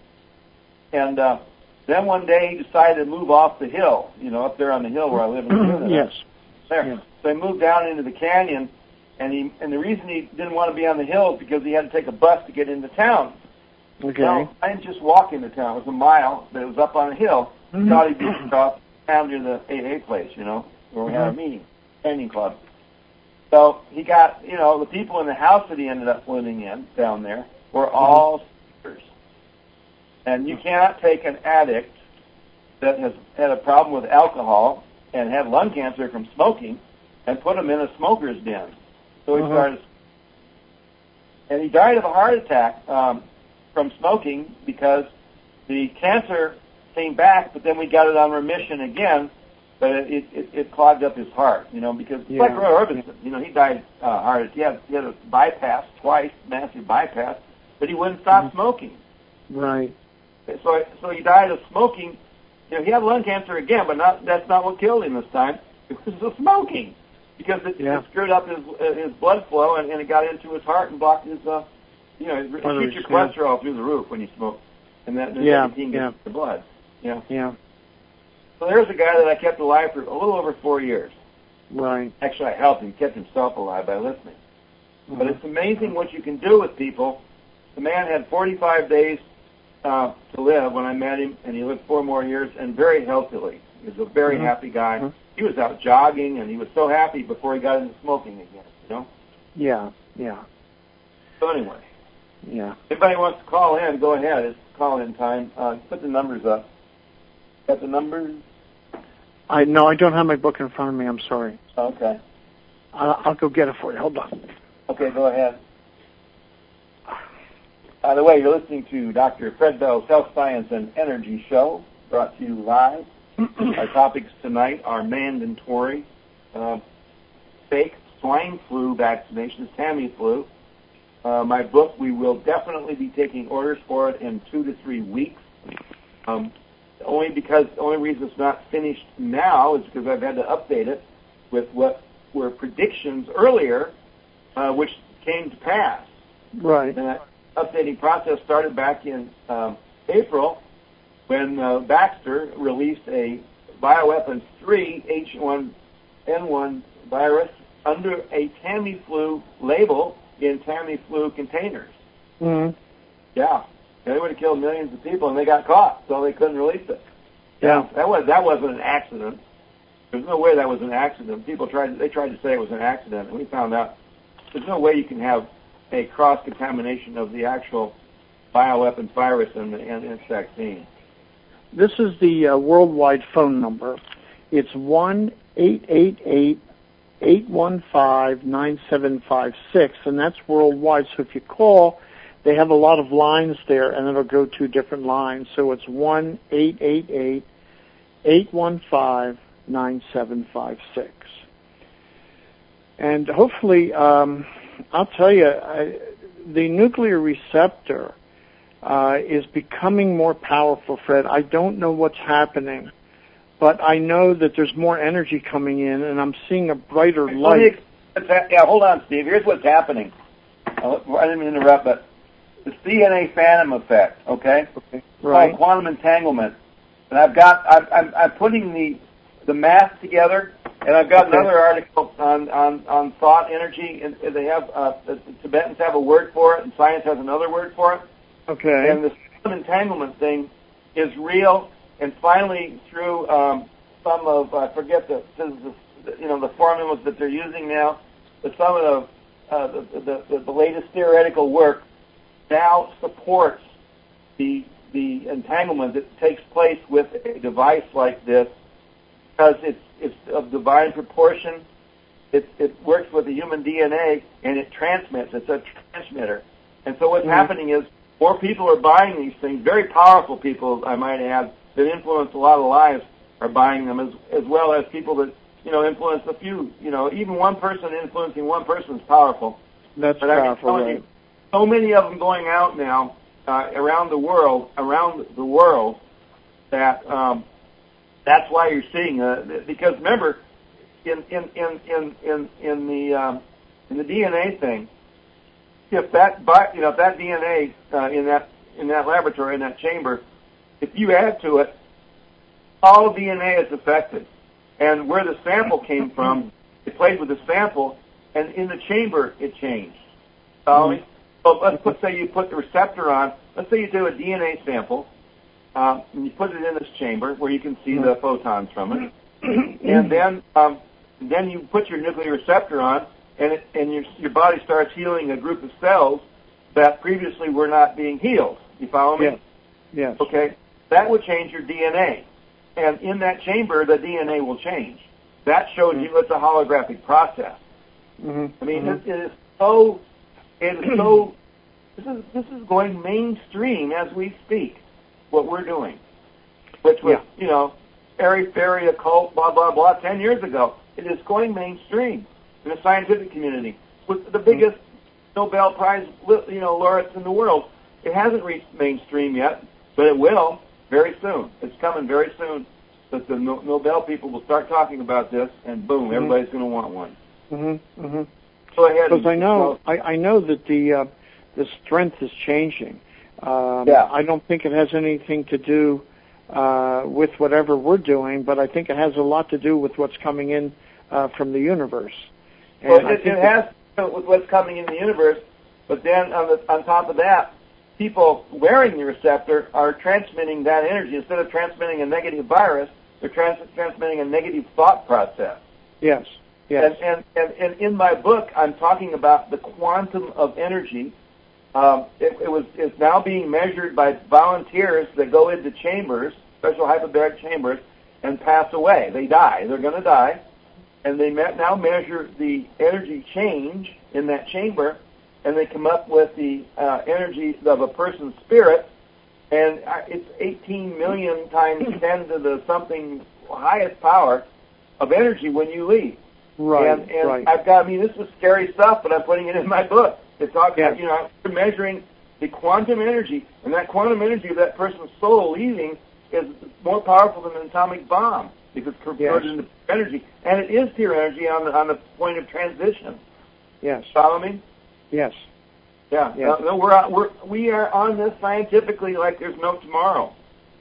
S1: then one day he decided to move off the hill, up there on the hill where I live in Canada.
S2: Yes.
S1: There.
S2: Yeah.
S1: So he moved down into the canyon, and the reason he didn't want to be on the hill is because he had to take a bus to get into town.
S2: Okay.
S1: Now, I didn't just walk into town. It was a mile, but it was up on a hill. He thought he'd be across town near the AA place, where we had a meeting, canyon club. So he got, the people in the house that he ended up living in down there were all smokers. And you cannot take an addict that has had a problem with alcohol and had lung cancer from smoking and put him in a smoker's den. So he started, and he died of a heart attack from smoking because the cancer came back, but then we got it on remission again. But it clogged up his heart, because like Roy Orbison, he died hard. He had a bypass twice, massive bypass, but he wouldn't stop smoking.
S2: Right.
S1: So he died of smoking. He had lung cancer again, but that's not what killed him this time. It was the smoking, because it screwed up his blood flow and it got into his heart and blocked his shoots your cholesterol through the roof when you smoke, and that nicotine gets into the blood.
S2: Yeah.
S1: So there's a guy that I kept alive for a little over 4 years.
S2: Right.
S1: Actually, I helped him, kept himself alive by listening. But it's amazing what you can do with people. The man had 45 days to live when I met him, and he lived 4 more years, and very healthily. He was a very happy guy. He was out jogging, and he was so happy before he got into smoking again,
S2: Yeah.
S1: So anyway.
S2: Yeah.
S1: If anybody wants to call in, go ahead. It's call-in time. Put the numbers up. Got the numbers?
S2: I don't have my book in front of me. I'm sorry.
S1: Okay.
S2: I'll go get it for you. Hold on.
S1: Okay, go ahead. By the way, you're listening to Dr. Fred Bell's Health, Science, and Energy Show, brought to you live. Our topics tonight are mandatory fake swine flu vaccinations, Tamiflu. My book, we will definitely be taking orders for it in 2 to 3 weeks. The only reason it's not finished now is because I've had to update it with what were predictions earlier, which came to pass.
S2: Right.
S1: And that updating process started back in April when Baxter released a bioweapons 3 H1N1 virus under a Tamiflu label in Tamiflu containers. Yeah. They would have killed millions of people, and they got caught, so they couldn't release it.
S2: Yeah.
S1: That wasn't an accident. There's no way that was an accident. People tried to say it was an accident, and we found out there's no way you can have a cross-contamination of the actual bioweapons virus and its vaccine.
S2: This is the worldwide phone number. It's 1-888-815-9756, and that's worldwide. So if you call, they have a lot of lines there, and it'll go to different lines. So it's 1-888-815-9756. And hopefully, I'll tell you, the nuclear receptor is becoming more powerful, Fred. I don't know what's happening, but I know that there's more energy coming in, and I'm seeing a brighter light.
S1: Yeah, hold on, Steve. Here's what's happening. I didn't mean to interrupt, but the CNA phantom effect, okay?
S2: Right.
S1: Quantum entanglement. And I'm putting the math together, and I've got another article on thought energy, and they have the Tibetans have a word for it, and science has another word for it.
S2: Okay.
S1: And this entanglement thing is real, and finally through some of I forget the formulas that they're using now, but some of the latest theoretical work now supports the entanglement that takes place with a device like this, because it's of divine proportion. It works with the human DNA, and it transmits. It's a transmitter. And so what's happening is more people are buying these things. Very powerful people, I might add, that influence a lot of lives are buying them, as well as people that influence a few. Even one person influencing one person is powerful.
S2: That's powerful. Right?
S1: So many of them going out now around the world, that that's why you're seeing because remember, in the DNA thing, if that DNA in that laboratory, in that chamber, if you add to it, all DNA is affected. And where the sample came from, it played with the sample, and in the chamber it changed. Follow me? So let's say you put the receptor on. Let's say you do a DNA sample, and you put it in this chamber where you can see the photons from it, and then you put your nuclear receptor on, and your body starts healing a group of cells that previously were not being healed. You follow me?
S2: Yes.
S1: Okay. That would change your DNA. And in that chamber, the DNA will change. That shows you it's a holographic process. I mean, it is so, this is going mainstream as we speak, what we're doing, which was, airy-fairy, occult, blah, blah, blah, 10 years ago. It is going mainstream in the scientific community with the biggest Nobel Prize, laureates in the world. It hasn't reached mainstream yet, but it will very soon. It's coming very soon. That the Nobel people will start talking about this, and boom, everybody's going to want one. Go ahead.
S2: Because I know that the strength is changing. I don't think it has anything to do with whatever we're doing, but I think it has a lot to do with what's coming in from the universe.
S1: And well, it has to do with what's coming in the universe, but then on top of that, people wearing the receptor are transmitting that energy. Instead of transmitting a negative virus, they're transmitting a negative thought process.
S2: Yes.
S1: And in my book, I'm talking about the quantum of energy. It's now being measured by volunteers that go into chambers, special hyperbaric chambers, and pass away. They die. They're going to die. And they now measure the energy change in that chamber, and they come up with the energy of a person's spirit, and it's 18 million times 10 to the something highest power of energy when you leave.
S2: Right.
S1: And I've got, this is scary stuff, but I'm putting it in my book. It's talking, I'm measuring the quantum energy, and that quantum energy of that person's soul leaving is more powerful than an atomic bomb if it's converted into energy, and it is pure energy on the point of transition.
S2: Yes.
S1: Follow me?
S2: Yes.
S1: Yeah.
S2: Yes.
S1: No, we are on this scientifically like there's no tomorrow.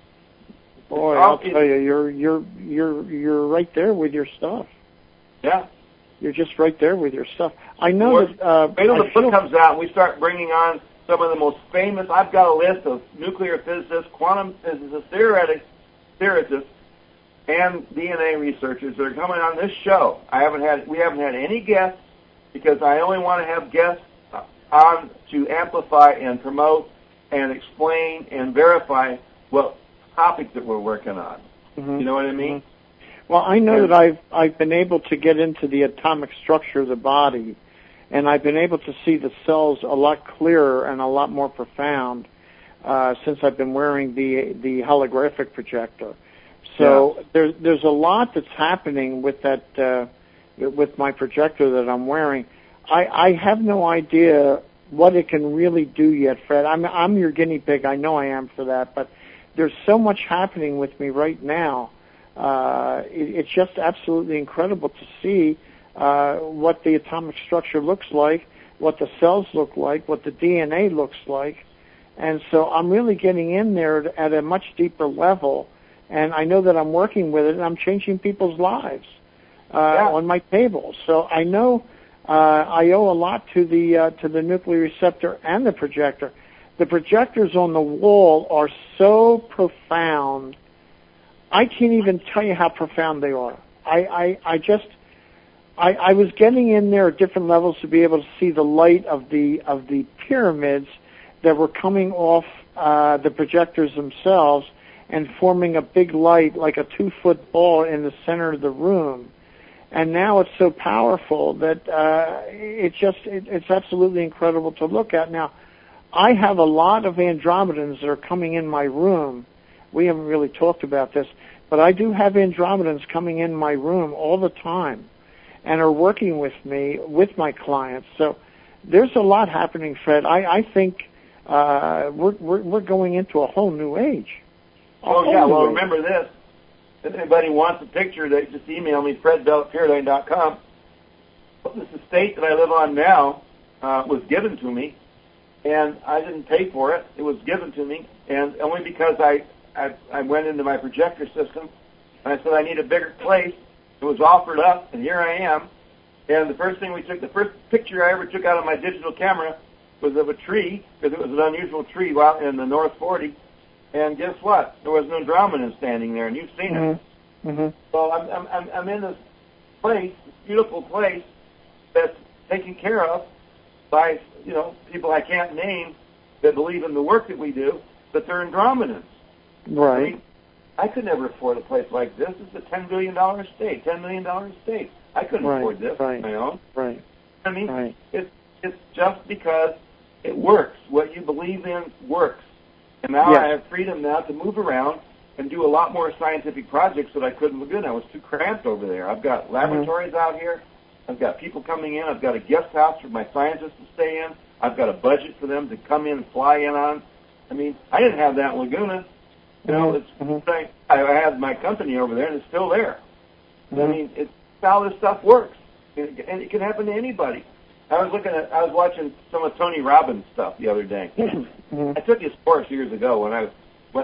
S2: Boy, I'll tell you, you're right there with your stuff.
S1: Yeah.
S2: You're just right there with your stuff. I know that.
S1: Wait till the book comes out and we start bringing on some of the most famous. I've got a list of nuclear physicists, quantum physicists, theorists, and DNA researchers that are coming on this show. We haven't had any guests because I only want to have guests on to amplify and promote and explain and verify what topics that we're working on. You know what I mean?
S2: Well, I know that I've been able to get into the atomic structure of the body, and I've been able to see the cells a lot clearer and a lot more profound since I've been wearing the holographic projector. So there's a lot that's happening with that with my projector that I'm wearing. I have no idea what it can really do yet, Fred. I'm your guinea pig. I know I am for that, but there's so much happening with me right now. It's just absolutely incredible to see what the atomic structure looks like, what the cells look like, what the DNA looks like. And so I'm really getting in there at a much deeper level, and I know that I'm working with it, and I'm changing people's lives on my table. So I know I owe a lot to the nuclear receptor and the projector. The projectors on the wall are so profound. I can't even tell you how profound they are. I was getting in there at different levels to be able to see the light of the pyramids that were coming off the projectors themselves and forming a big light like a 2-foot ball in the center of the room. And now it's so powerful that it's absolutely incredible to look at. Now, I have a lot of Andromedans that are coming in my room. We haven't really talked about this, but I do have Andromedans coming in my room all the time and are working with me, with my clients. So there's a lot happening, Fred. I think we're going into a whole new age.
S1: Well, remember this. If anybody wants a picture, they just email me, fredbell@paradigm.com. This estate that I live on now was given to me, and I didn't pay for it. It was given to me, and only because I went into my projector system, and I said I need a bigger place. It was offered up, and here I am. And the first picture I ever took out of my digital camera was of a tree, because it was an unusual tree out in the North 40. And guess what? There was an Andromedan standing there, and you've seen it.
S2: Mm-hmm.
S1: So I'm in this place, this beautiful place that's taken care of by people I can't name that believe in the work that we do, but they're Andromedans.
S2: Right.
S1: I mean, I could never afford a place like this. It's a $10 billion estate, $10 million estate. I couldn't afford this on my own.
S2: Right.
S1: I mean, it's just because it works. What you believe in works. And now I have freedom now to move around and do a lot more scientific projects that I couldn't do. I was too cramped over there. I've got laboratories out here. I've got people coming in. I've got a guest house for my scientists to stay in. I've got a budget for them to come in and fly in on. I mean, I didn't have that in Laguna. I had my company over there, and it's still there. I mean, it's how this stuff works, and it can happen to anybody. I was watching some of Tony Robbins' stuff the other day. I took his course years ago when I was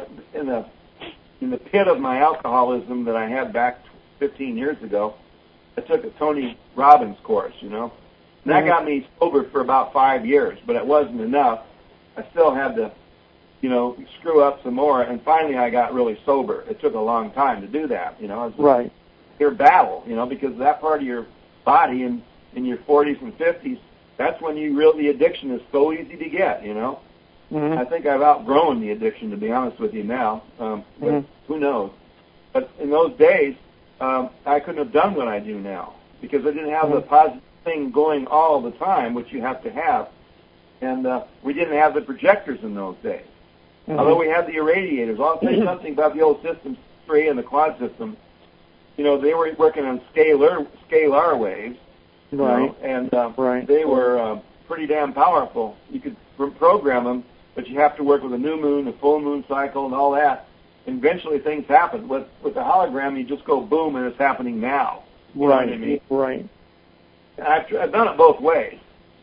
S1: in the pit of my alcoholism that I had back 15 years ago. I took a Tony Robbins course, and that got me sober for about 5 years, but it wasn't enough. I still had to, screw up some more, and finally I got really sober. It took a long time to do that, It was your battle, because that part of your body in your 40s and 50s, that's when the addiction is so easy to get, I think I've outgrown the addiction, to be honest with you now, but who knows. But in those days, I couldn't have done what I do now, because I didn't have the positive thing going all the time, which you have to have. And we didn't have the projectors in those days. Although we had the irradiators. I'll say something about the old System 3 and the quad system. They were working on scalar waves. And they were pretty damn powerful. You could program them, but you have to work with a new moon, a full moon cycle, and all that. And eventually things happen. With the hologram, you just go boom, and it's happening now. You know what I mean?
S2: Right.
S1: And I've done it both ways.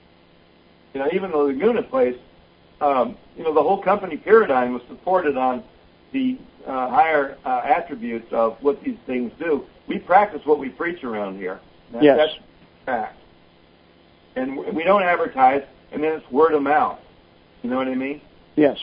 S1: Even the Laguna place, the whole company Paradigm was supported on the higher attributes of what these things do. We practice what we preach around here. That's fact. And we don't advertise, and then it's word of mouth. You know what I mean?
S2: Yes.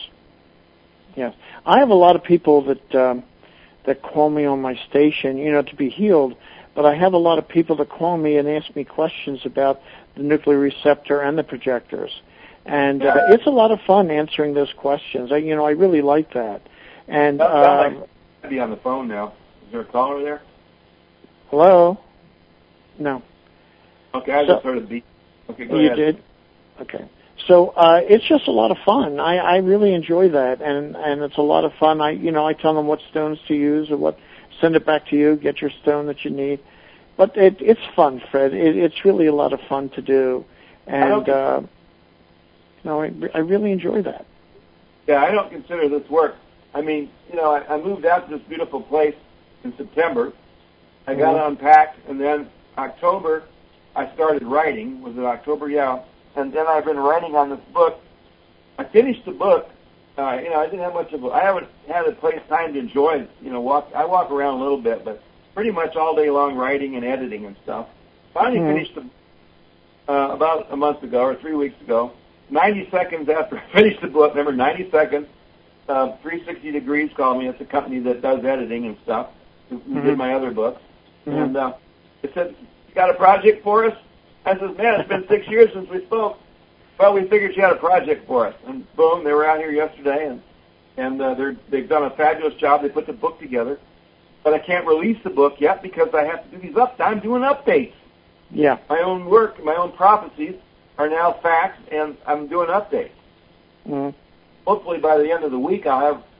S2: I have a lot of people that call me on my station, to be healed, but I have a lot of people that call me and ask me questions about the nuclear receptor and the projectors. And it's a lot of fun answering those questions. I really like that. And
S1: I'd be on the phone now. Is there a caller there?
S2: Hello? No.
S1: Okay, I just heard a beep. Okay, go ahead.
S2: You did? Okay. So it's just a lot of fun. I really enjoy that, and it's a lot of fun. I tell them what stones to use or send it back to you, get your stone that you need. But it's fun, Fred. It's really a lot of fun to do, and I really enjoy that.
S1: Yeah, I don't consider this work. I mean, I moved out to this beautiful place in September. I got unpacked, and then October I started writing. Was it October? Yeah. And then I've been writing on this book. I finished the book I didn't have much of I haven't had a place time to enjoy, I walk around a little bit, but pretty much all day long writing and editing and stuff. Finally finished about a month ago or 3 weeks ago, 90 seconds after I finished the book. Remember, 90 seconds, 360 Degrees called me. It's a company that does editing and stuff, who did my other books. And they said, you got a project for us? I said, man, it's been 6 years since we spoke. Well, we figured you had a project for us. And boom, they were out here yesterday, and they've done a fabulous job. They put the book together. But I can't release the book yet because I have to do these I'm doing updates.
S2: Yeah.
S1: My own work, my own prophecies are now facts, and I'm doing updates.
S2: Mm-hmm.
S1: Hopefully by the end of the week I'll have,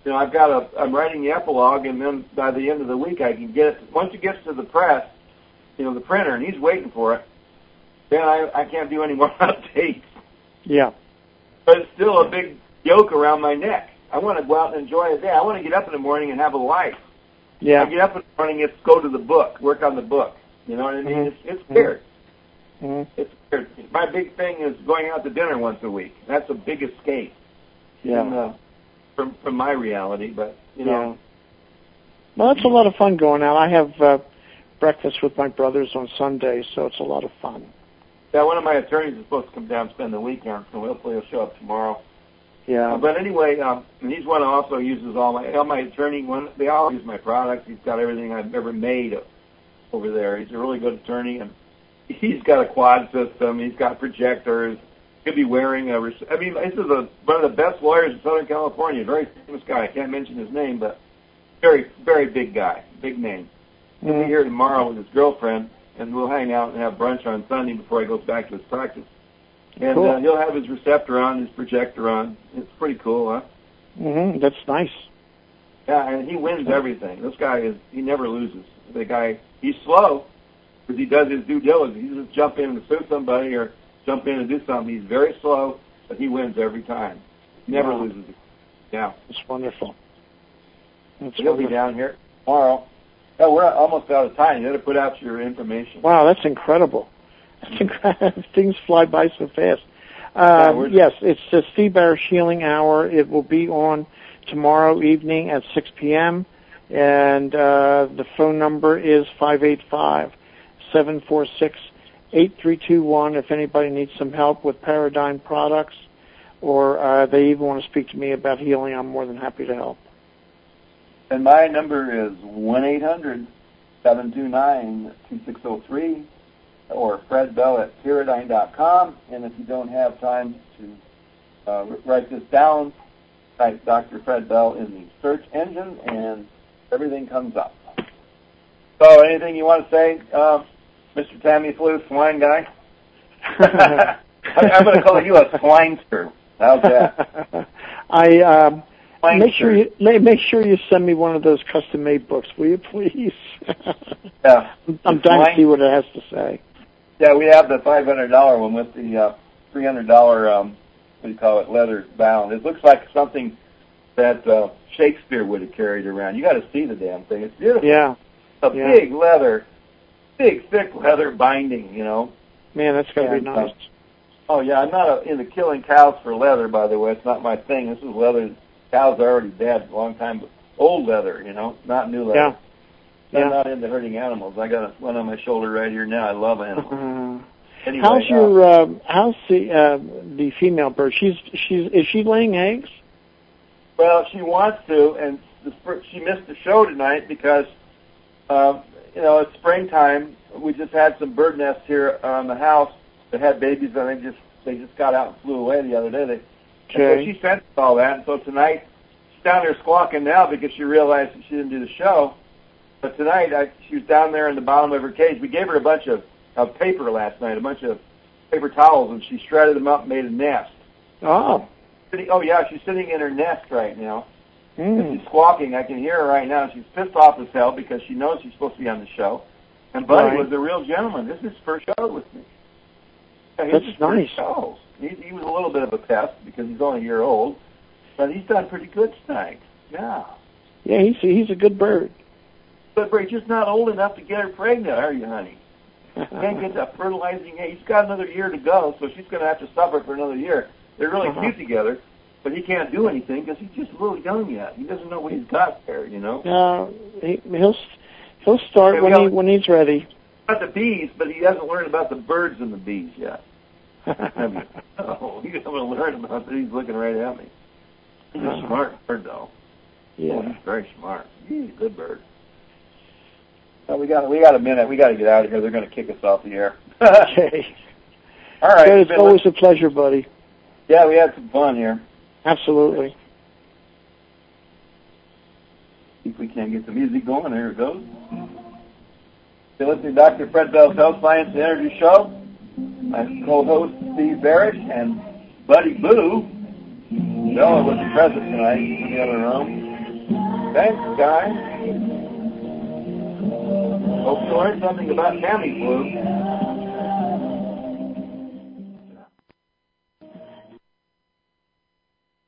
S1: I'm writing the epilogue, and then by the end of the week I can get it. Once it gets to the press, the printer, and he's waiting for it, then I can't do any more updates.
S2: Yeah.
S1: But it's still a big yoke around my neck. I want to go out and enjoy a day. I want to get up in the morning and have a life.
S2: Yeah.
S1: I get up in the morning, it's go to the book, work on the book. You know what I mean? It's weird.
S2: Mm-hmm.
S1: It's weird. My big thing is going out to dinner once a week. That's a big escape.
S2: Yeah.
S1: From my reality, but
S2: Yeah. Well, it's a lot of fun going out. I have breakfast with my brothers on Sundays, so it's a lot of fun.
S1: Yeah, one of my attorneys is supposed to come down and spend the weekend, so hopefully he'll show up tomorrow.
S2: Yeah.
S1: But anyway, he's one who also uses all my attorney. They all use my products. He's got everything I've ever made over there. He's a really good attorney, and he's got a quad system. He's got projectors. He'll be wearing this is one of the best lawyers in Southern California. A very famous guy. I can't mention his name, but very, very big guy, big name. He'll be here tomorrow with his girlfriend, and we'll hang out and have brunch on Sunday before he goes back to his practice. And
S2: cool.
S1: He'll have his receptor on, his projector on. It's pretty cool, huh?
S2: Mm-hmm. That's nice.
S1: Yeah, and he wins everything. This guy he never loses. The guy, he's slow because he does his due diligence. He doesn't jump in and sue somebody or jump in and do something. He's very slow, but he wins every time. He never loses. Yeah.
S2: It's wonderful.
S1: He'll be down here tomorrow. Oh, we're almost out of time. You got to put out your information.
S2: Wow, that's incredible. Things fly by so fast. Yes, it's the Steve Barish Healing Hour. It will be on tomorrow evening at 6 p.m. And the phone number is 585-746-8321 if anybody needs some help with Paradigm products or they even want to speak to me about healing. I'm more than happy to help.
S1: And my number is 1-800-729-2603 or Fred Bell at Paradigm.com. And if you don't have time to write this down, type Dr. Fred Bell in the search engine and everything comes up. So anything you want to say, Mr. Tamiflu, swine guy? I'm going to call you a swinester. How's that?
S2: Make sure you send me one of those custom-made books, will you, please?
S1: Yeah.
S2: I'm dying to see what it has to say.
S1: Yeah, we have the $500 one with the $300, leather bound. It looks like something that Shakespeare would have carried around. You got to see the damn thing. It's beautiful.
S2: Yeah.
S1: Big leather, big, thick leather binding,
S2: Man, that's got to be nice.
S1: Oh, yeah, I'm not into killing cows for leather, by the way. It's not my thing. This is leather. Cows are already dead a long time, but old leather, not new leather.
S2: Yeah.
S1: I'm not into hurting animals. I got one on my shoulder right here now. I love animals. Anyway,
S2: how's the female bird? Is she laying eggs?
S1: Well, she wants to, and she missed the show tonight because it's springtime. We just had some bird nests here on the house that had babies, and they just got out and flew away the other day. So she sensed all that, and so tonight she's down there squawking now because she realized that she didn't do the show. But tonight she was down there in the bottom of her cage. We gave her a bunch of paper last night, a bunch of paper towels, and she shredded them up and made a nest.
S2: Oh.
S1: Oh, yeah, she's sitting in her nest right now. And she's squawking. I can hear her right now. She's pissed off as hell because she knows she's supposed to be on the show. And Buddy was a real gentleman. This is his first show with me. Yeah,
S2: that's nice.
S1: Show. He was a little bit of a pest because he's only a year old, but he's done pretty good tonight. Yeah.
S2: Yeah, he's a good bird.
S1: But he's just not old enough to get her pregnant, are you, honey? Can't get that fertilizing age. He's got another year to go, so she's going to have to suffer for another year. They're really cute together. but he can't do anything because he's just a little young yet. He doesn't know what he's got there,
S2: He'll start when he's ready.
S1: About the bees, but he hasn't learned about the birds and the bees yet. He's going to learn about that. He's looking right at me. He's a smart bird, though.
S2: Yeah,
S1: he's very smart. He's a good bird. Well, we got a minute. We got to get out of here. They're going to kick us off the air.
S2: Okay.
S1: All right.
S2: It's always a pleasure, buddy.
S1: Yeah, we had some fun here.
S2: Absolutely.
S1: See if we can't get the music going. There it goes. You're listening to Dr. Fred Bell's Health, Science, and Energy Show. My co-host, Steve Barish, and Buddy Boo. Bella wasn't present tonight in the other room. Thanks, guys. Hope you learned something about Tamiflu.